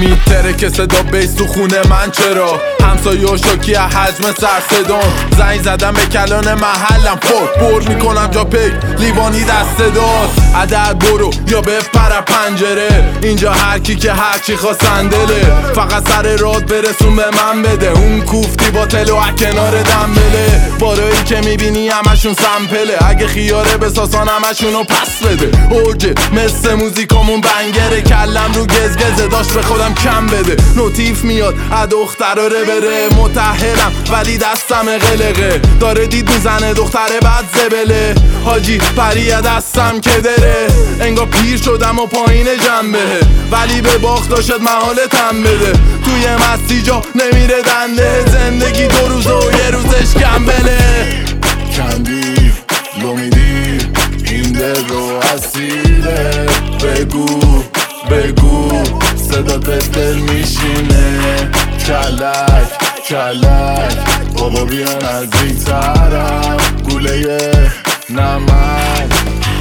میتره که صدا بیس تو خونه من چرا همسایه و شاکی حجم سر صدام زنگ زدم به کلان محلم فوق بر میکنم جا پیک لیوانی دست داد عدد برو یا بپر پنجره اینجا هر کی که هرچی خواستن دله فقط سر راد برسون به من بده اون کوفتی با تلو کنار دنبله بارایی که میبینی همشون سمپله اگه خیاره بساسان همشونو پس بده اوجه مثل موزیکامون بنگره کلم رو گزگزه داشت به خودم کم بده نوتیف میاد دختراره بره متحلم ولی دستم قلقه داره دید میزنه دختره بعد زبله حاجی پریه دستم که دره انگار پیر شدم و پایین جنبه ولی به باخت داشت محالتم بده توی مستی جا نمیره دنده زندگی 2 روزه و یه روزش کمبله کندی لو میدی این دل رو اسیره بگو صدا دل میشینه کلک بابا بیا نزدیک ترم گوله نمک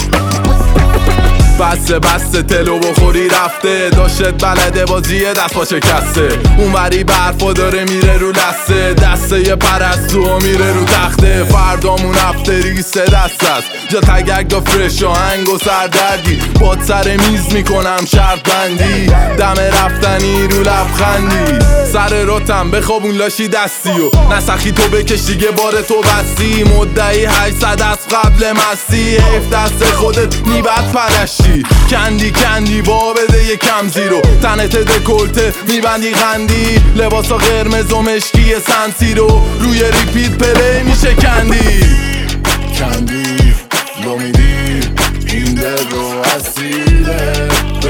بسته تلو بخوری رفته داشت بلده بازی دست با شکسته اونوری برفا داره میره رو لسته دسته یه پرستو و میره رو تخته فردامون افتری 3 دست است جا تگک دا فرش آهنگ و سردردی باد سر میز میکنم شرط بندی دم رفتنی رو لبخندی سر راتم بخوابون لاشی دستی و نسخی تو بکش دیگه بار تو بستی مدعی 800 از قبل مستی حیف دست خودت میبد پرشتی کندی با بده یه کم زیرو تنت دکلته میبندی خندی لباسا قرمز و مشکی سنسی رو روی ریپیت پلی میشه کندی لو میدی این دل رو اسیره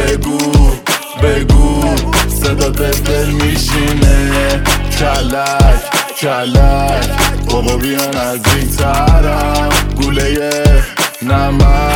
بگو صدا دل میشینه کلک بابا بیا نزدیک ترم گوله نمک